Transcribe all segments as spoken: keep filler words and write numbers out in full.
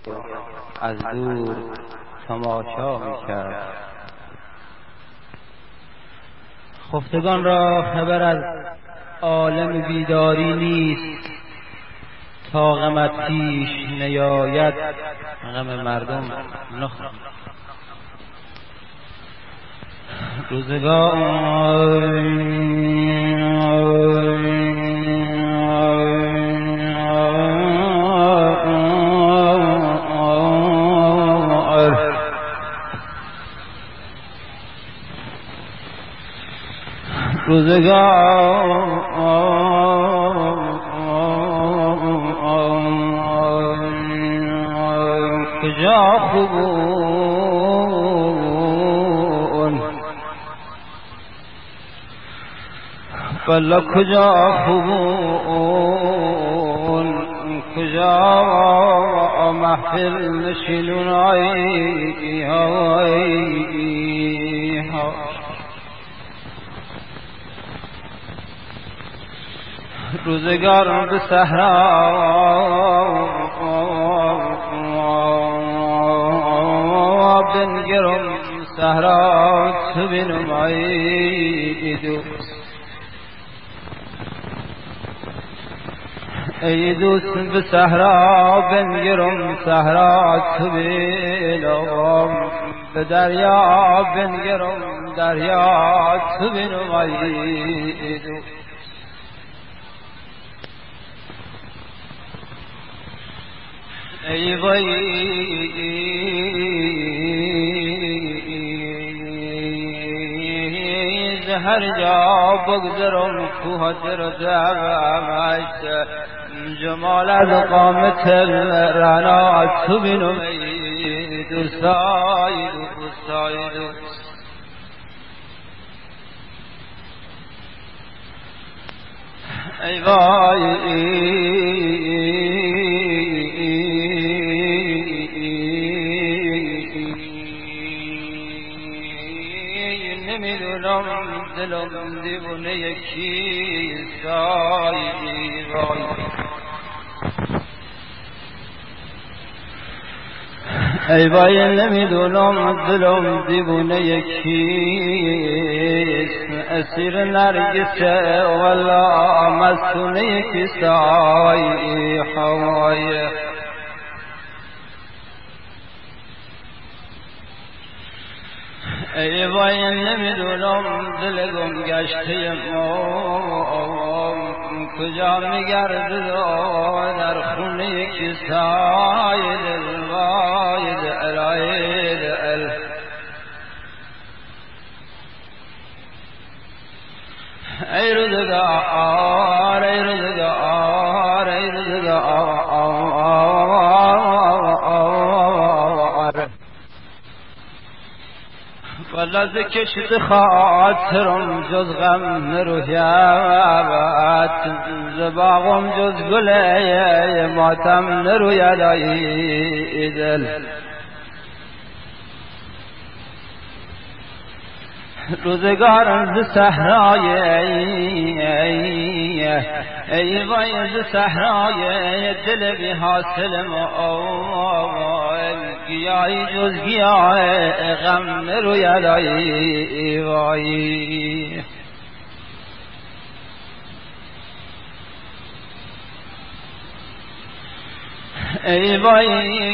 از دور تماشا میکرد. خفتگان را خبر از عالم بیداری نیست، تا غمت پیش نیاید غم مردم نخور. روزگار روزگار کجا خوبون بلا کجا خوبون کجا محفل نشینون آئی آئی روزگار به صحرا بنگرم صحرا تو بینم ای دوست ای دوست به صحرا بنگرم صحرا تو بینم به دریا بنگرم دریا تو بینم ای دوست ای وای هر جا بگذرم کوه در دمش جمال از قامت رنا تو بینم ای دوستای دوستای دوست ای وای نمیدونم دلم دیوونه یکی سای وای ای وای نمیدونم دلم دیوونه یکیست اسیر نرگسه والا مستونه یکی سای حوای ای وای نمیدونم دل گم گشته ما کجا میگرده در خونه یکی سای دل وای دل ای دل ای روزگار ای روزگار ای روزگار والا ز کشت خاطرم جز غم نروید ز باغم جز گله ماتم نروید ای دل روزگارم ز صحرای ای وای ز صحرای دل بی حاصل ما گیاهی جز گیاه غم نروید ای وای ای وای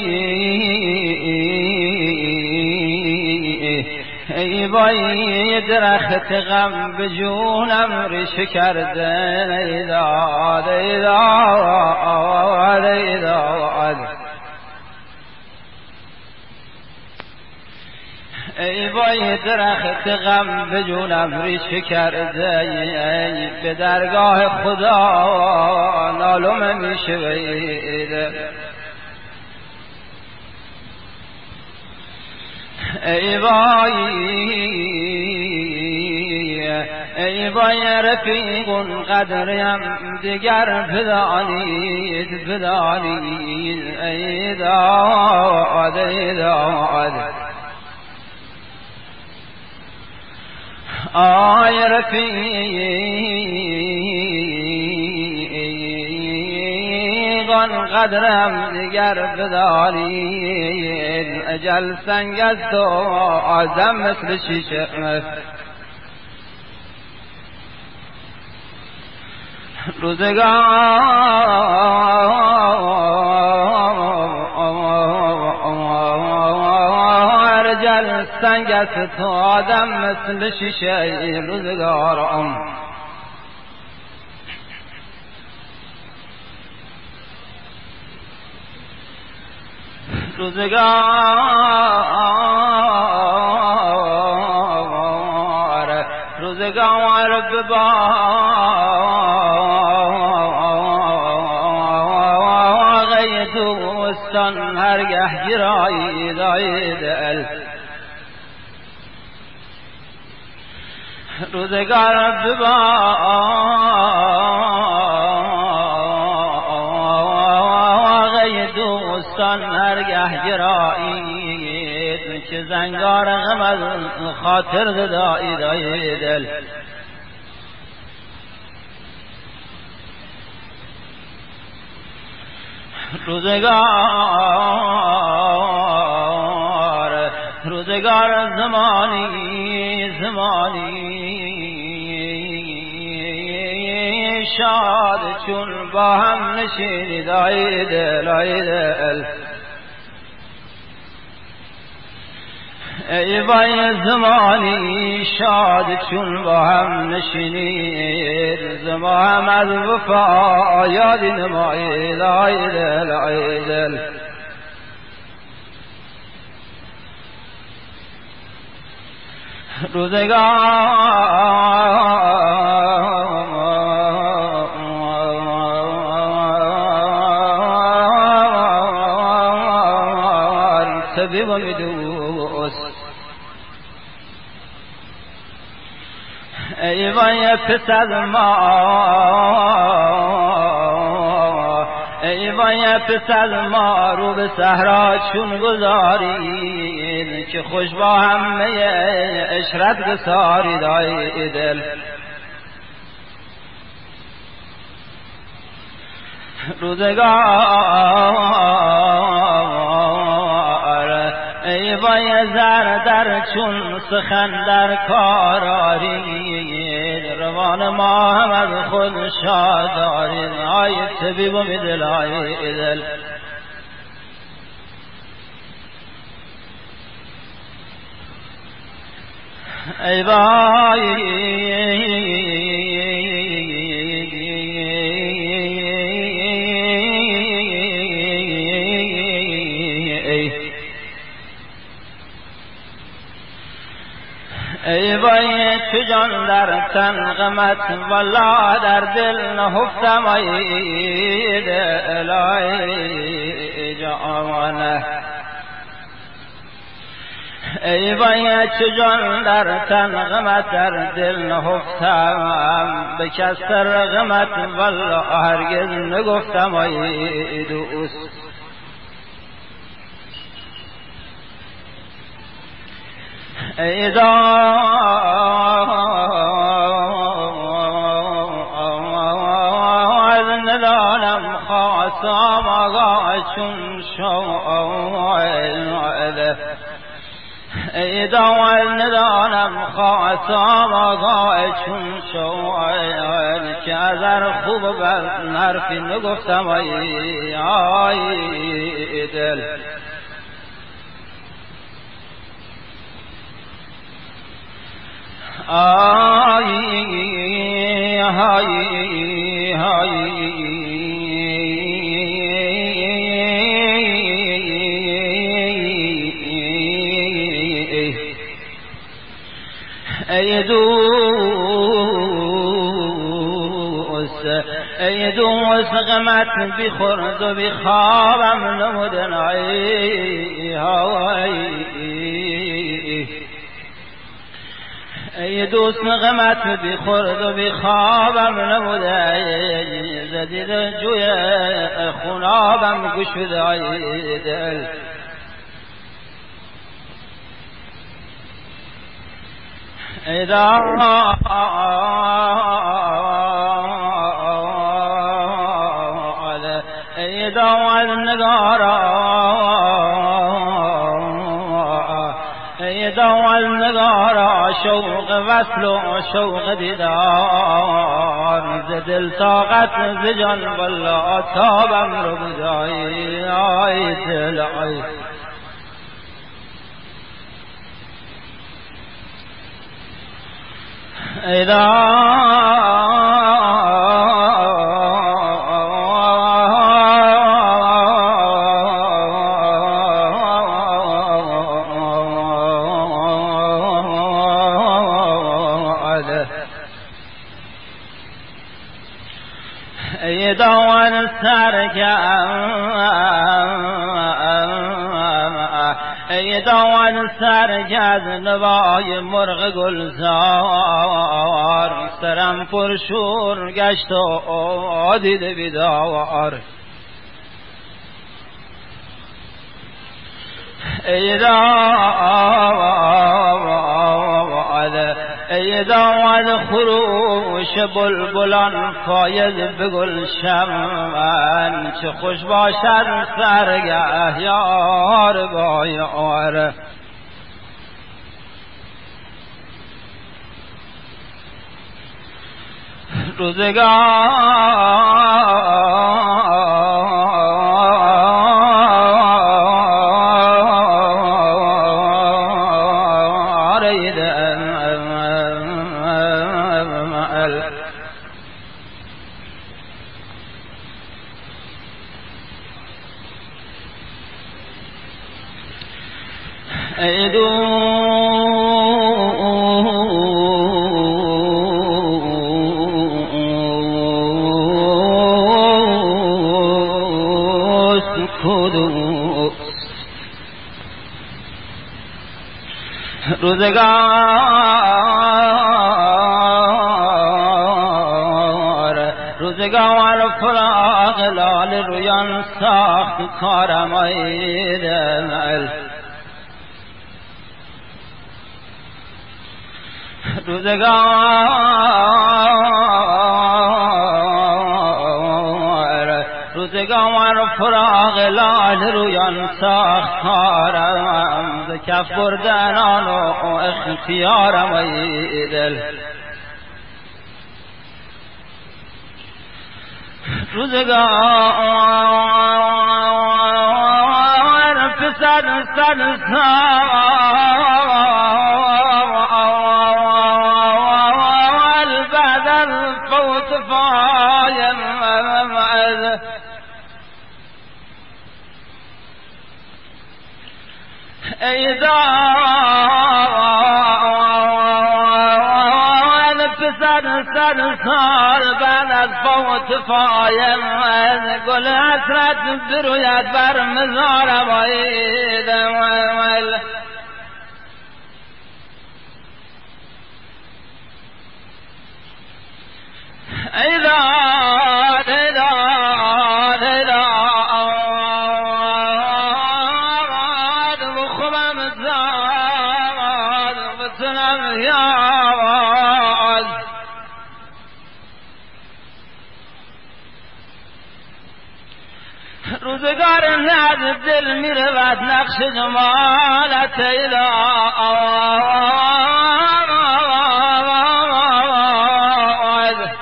ای وای درخت غم به جونم ریشه کرده ای داد ای داد ای داد ای وای درخت غم به جونم ریشه کرده ای به درگاه خدا نالم میشه ویده ای وای ای وای رفیقون قدریم دیگر بدانید بدانید ای داد ای داد آی رفیقان جان قدرم دیگر بدارید، اجل سنگ است و آدم مثل شیشه. روزگار اجل سنگ است تو آدم مثل شیشه. روزگارم روزگار روزگار بباغی دوستان هرگه گرایی داید ال. روزگار بباغی دوستان هرگه گرایید، که زنگار غم از خاطر گدایی داید ال. روزگار روزگار زمانی زمانی شاد چون با هم نشینید ای دل ای دل. ای وای زمانی شاد چون با هم نشینید، زما هم از وفا یادی نمایید ای دل ای دل. روزگار طبیب و میدوست، ای وای پسر ما ای وای پسر ما رو به صحرا چون گذارید، که خوش با همه عشرت گسارید ای دل. روزگار ای وای زر در چون سخن در کار آرید، روان ما هم از خود شاد دارید ای طبیب و میدل ای دل. ای وای ای وای چو جان در تن غمت والله در دل نهفتم ای دل ای جانه. ای وای چو جان در تن غمت در دل نهفتم، به کس سر غمت والله هرگز نگفتم ای دوست. ای داد ندانم خواستم آگاه چون شمعله، ای داد ندانم خواستم آگاه چون شمعله، که از هر خوب و بد حرفی نگفتم ای آی دل. آی های های ای دوست ای دوست غمت بی خورد و بی خوابم نمودن ای های. ای دوست غمت بی خورد و بی خوابم نموده، زدید جوی خونابم گشوده ای دل. ای داد ای داد دول نگارا شوق وصل و شوق دیدار، ز دل طاقت ز جان والله تابم رو بجایی آی دل آی ایدا ایدان سرگرد ایدان سرگرد نوای مرغ گلزار، سرم پرشور گشت و دید بیدار. ایدان خروش بلبلان فایز به گلشن، چه خوش باشد سرگه یار با یار. روزگار روزگار فراق لال رویان ساخت کارم ای دل. روزگار روزگار فراق لال رویان ساخت کارم، ز کف بردن آن و اختیارم ای دل. روزگار پسر سر سال بعد الفوت فایم ایدان پسر سر سال بعد از فوت فایم، گل حسرت بروید بر مزارم ایدان. ایدان ایدان ایدان بخوبم زاد بتنم یاد. روزگار نز دل می رود نقش جمالت ایدان.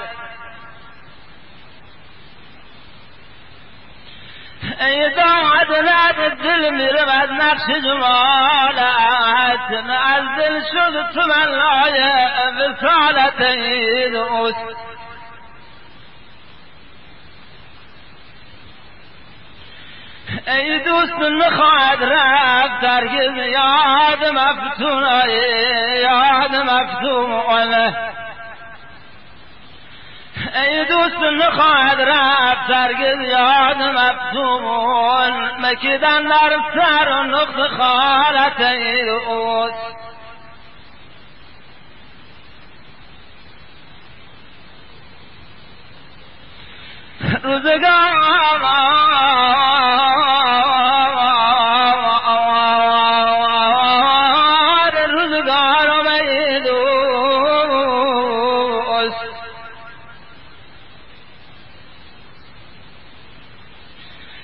ایداد نز دل می رود نقش جمالت، از دل شد تو من لایه وصالت ای دوست. ای دوست نخواهد رفت هرگز یاد مفتون یاد مفتون. ای دوست نخواهد رفت هرگز یاد مفتون، مکیدن در سر و نقط خالت ای دوست. روزگار روزگار ای دوست.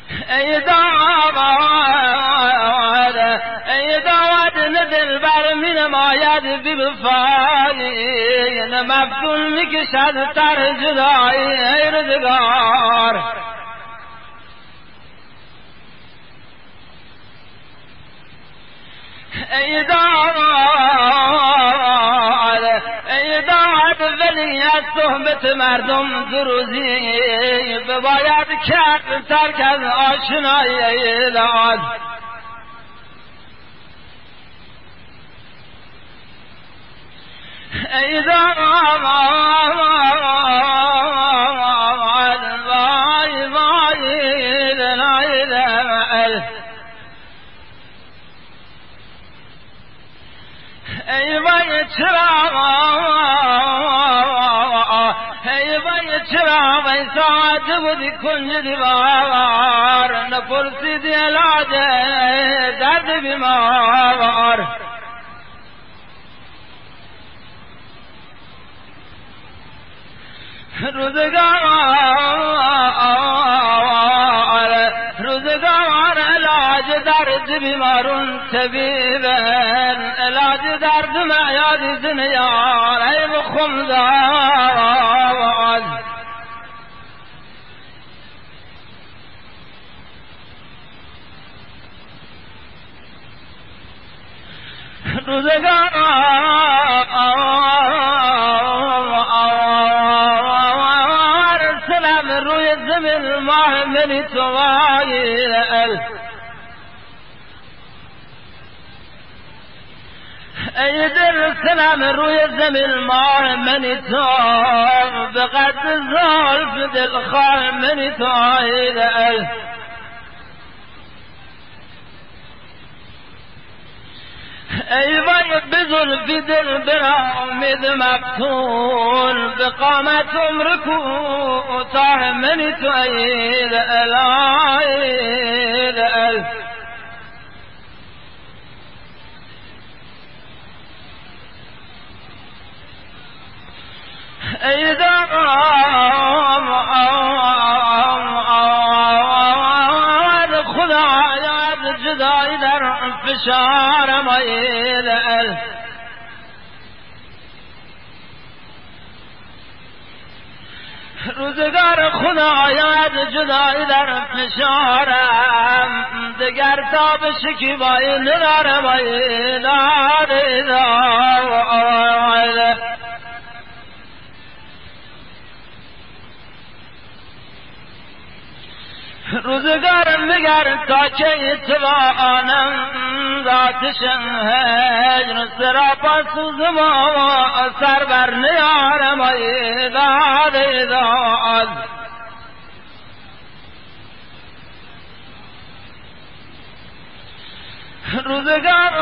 ای داود ای داود دل بر می باید بی وفایی مفتون میکشد تر جدایی ای روزگار ای داد ای داد ولی از صحبت مردم دو روزی بباید کرد ترک از آشنایی ای داد ای داد وای وای دلای ای وای چرا ای وای چرا وای ساعت بودی کنج دیوار نپرسیدی علاج درد بیمار روزگار روزگار علاج درد بیمارون طبیبن علاج درد معیاد زنیار ای بخمداد روزگار سلام روی زمین ماه منی توایل ای دل سلام روی زمین ماه منی تو بقد زلف دل خواه منی توایل ای وای بزلفی دل برا امید مفتون بقامت عمر کوتاه منی تو اید الاید ال ای دام خدا یاد جدایی در فشارم اید ال روزگار خدا یاد جدایی در فشارم دگر تا به شکیبایی ندارم اید ال روزگار مگر تا که توانم ذاتشم هجر سراپا سوزم و سر بر نیارم ای داد ای داد روزگار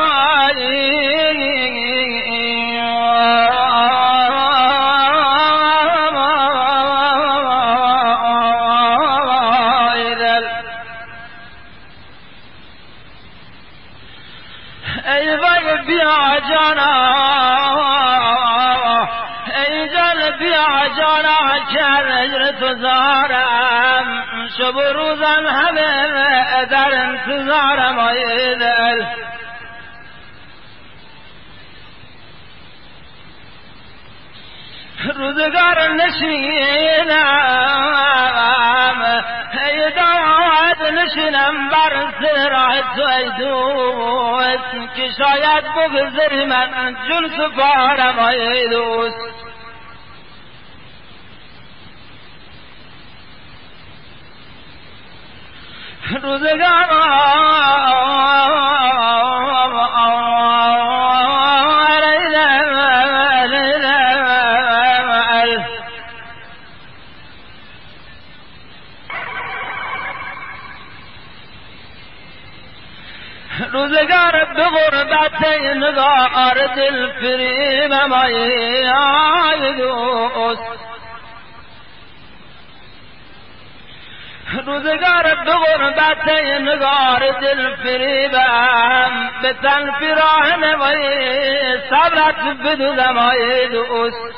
ای وای بیا جانا ای جان بیا جانا که اجر تو زارم شب و روزم همه در انتظارم ای دل روزگار نشینم ای داد نشینم بر سرات ای دوست که شاید بگذری من جون سپارم ای دوست روزگار روزگار به غربت نگار دل فریبم ای دوست روزگار به غربت نگار دل فریبم به تن پیراهن وی صبرت بدوزم ای دوست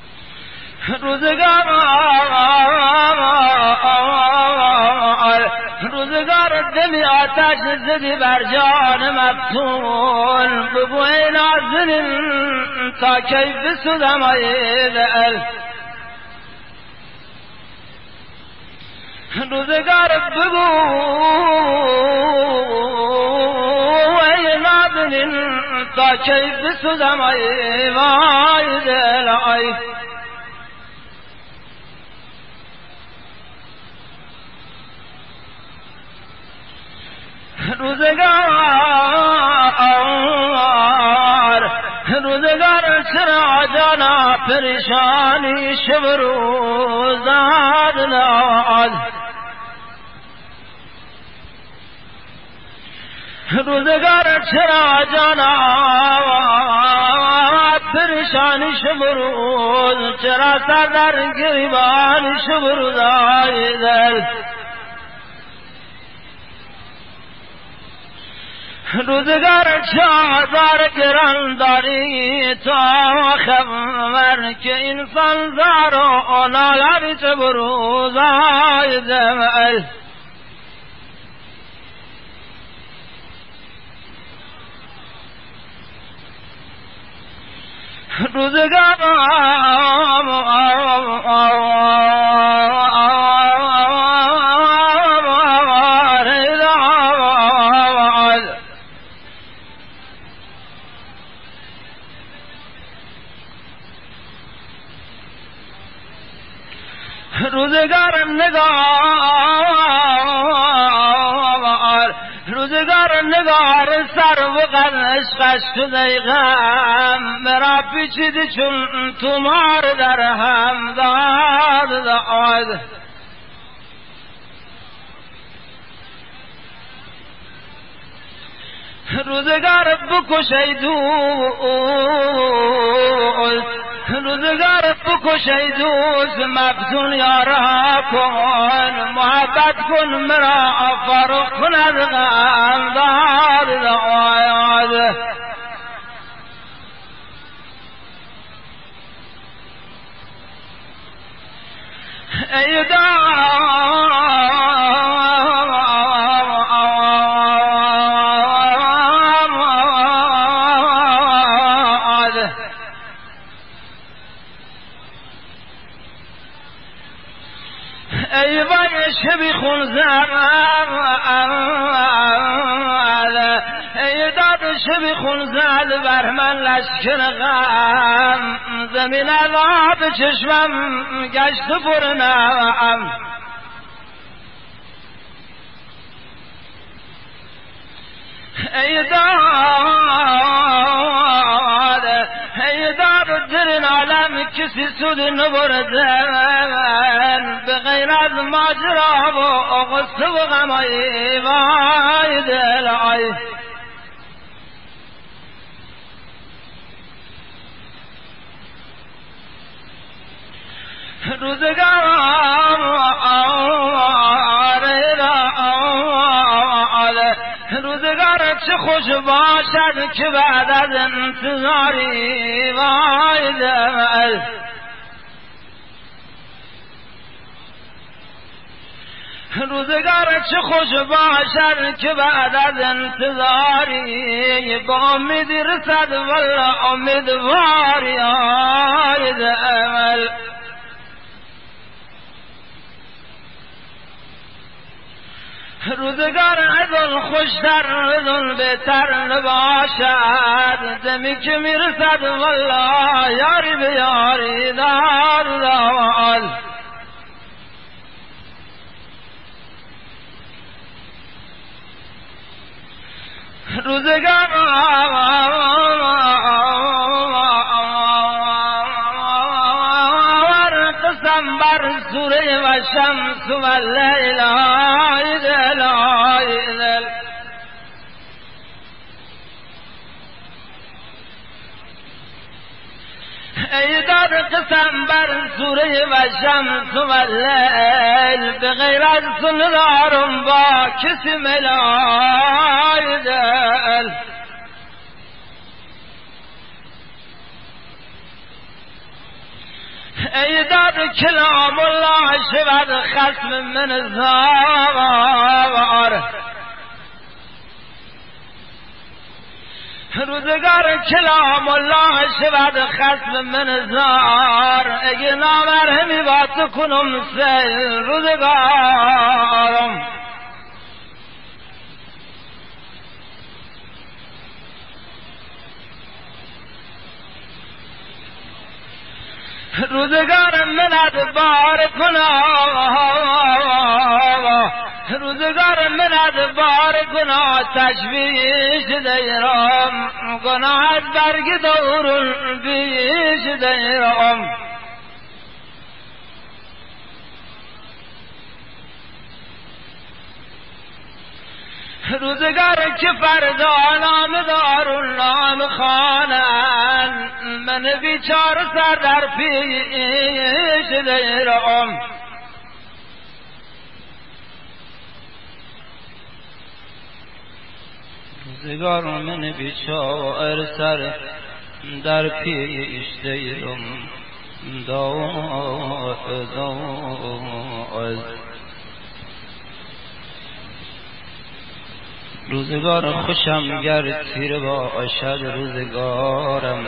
روزگار روزگار دمی آتش زدی بر جان مفتون بگو ای نازنین تا کی بسودم ای دل روزگار بگو ای نازنین تا کی بسودم ای وای دل ای روزگار روزگار چرا جانا پریشانی شب روزاد ناد روزگار چرا جانا پریشانی شب روز چرا سر در گریبان شب روزای دل روزگار چادر گران داری تا خبر که انسان زار و ناگاری چه بروزای دمل روزگار روزگار نگار روزگار نگار سر و قرنش قشت دیغم مرا پیچیدی چون تومار در هم داد داد روزگار بکشی دوست روزگار بکشی دوست مفتون یارا کن محبت کن مرا فارغ کن از غم داد داد ای ای وای شبی خون زد ای داد شبی خون زد بر من لشکر غم زمین عذاب چشمم گشت پر نم ای داد ای داد در این عالم کسی سود نبردن به غیر از ماجرا و غصه و غم ای وای دل ای روزگار روزگار چه خوش باشد که بعد از انتظاری وای دل روزگار چه خوش باشد که بعد از انتظاری با امیدی رسد والله امیدواری آی دل روزگار ازون خوشتر ازون بهتر نباشد دمی که میرسد والله یاری به یاری دار دار روزگار قسم بر سوره و شمس و لیل ای دل ای دل ای داد قسم بر سوره و شمس و لیل به غیر از تو ندارم با کسی ملای دل ای داد کلام الله شود خصم من زار روزگار کلام الله شود خصم من زار اگه نامرهمی با تو کنم سیل روزگارم روزگار من ادبار گناه روزگار من ادبار گناه تشویش دیرم گناه برگ دورون بیش دیرم روزگار که فردا نام دارون نام خانن من بیچار سر در پیش دیرم روزگار من بیچار سر در پیش دیرم داد داد روزگار خوشم گر تیر باشد روزگارم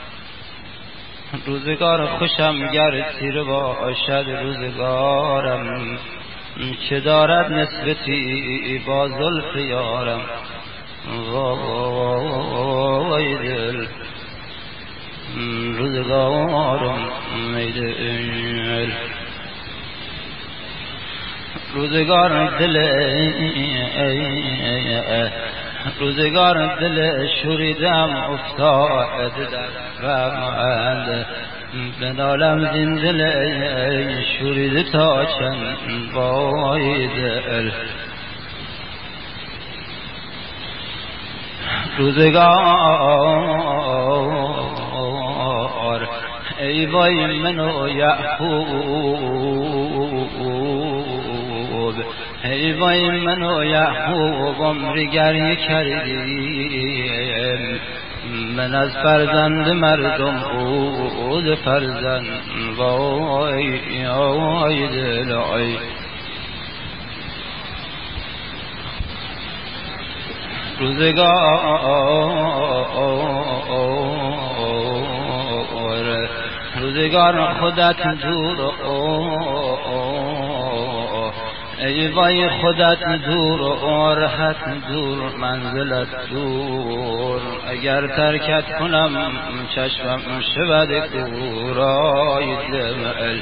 روزگار خوشم گر تیر باشد روزگارم چه دارد نسبتی با زلف یارم وای دل روزگارم ای دل روزگار دل روزگار دل شوریدم افتاد در غمند بنالم زین دل شورید تا چند وای دل روزگار ای وای منو یعقوب ای وای منو یعقوب عمری گریه کردیم من از فرزند مردم بود فرزند وای وای دل ای روزگار روزگار خودت دور ای وای خودت دور و راحت دور منزلت دور اگر ترکت کنم چشمم شود کورای دل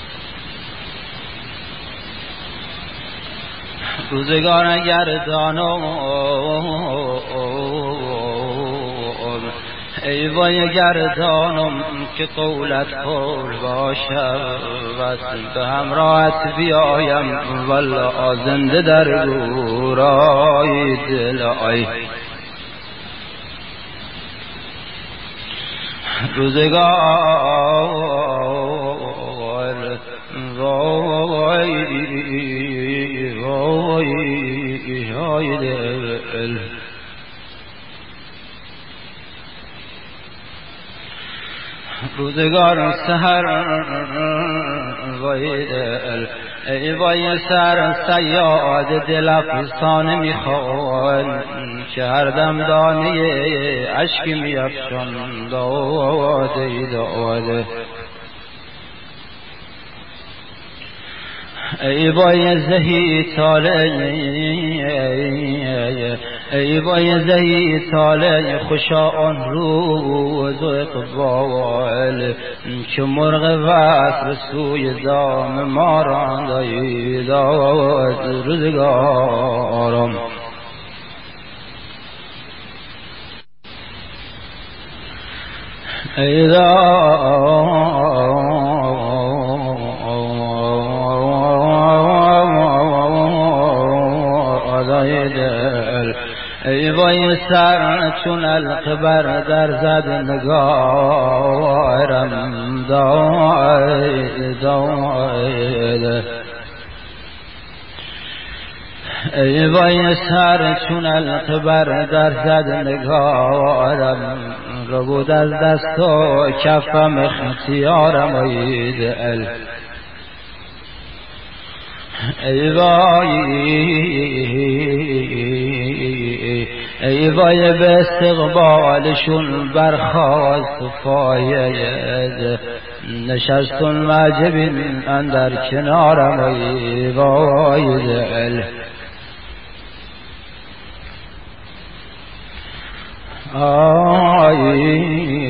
روزگار اگر دانم ای وای گردانم که قولت قول باشد به همراهت بیایم والله زنده در گورای دل ای روزگار وای وای دل روزگار سحر وای دل ای وای سر سیاد دل افسانه میخوان که هر دم دانه اشکی میافشان داده داده ای وای زهی طالع ای وای زهی طالع خوشا آن روز و اقبال که مرغ وصل سوی دام ما راند داد روزگارم ای ای وای سر چون القبر در زد نگارم داید داید ای وای سر چون القبر در زد نگارم رو بود از دست و کفم اختیارم ای دل ای وای ای وای به استقبالشون برخواست فاید نشستون معجبین اندر کنارم ای وای دل آی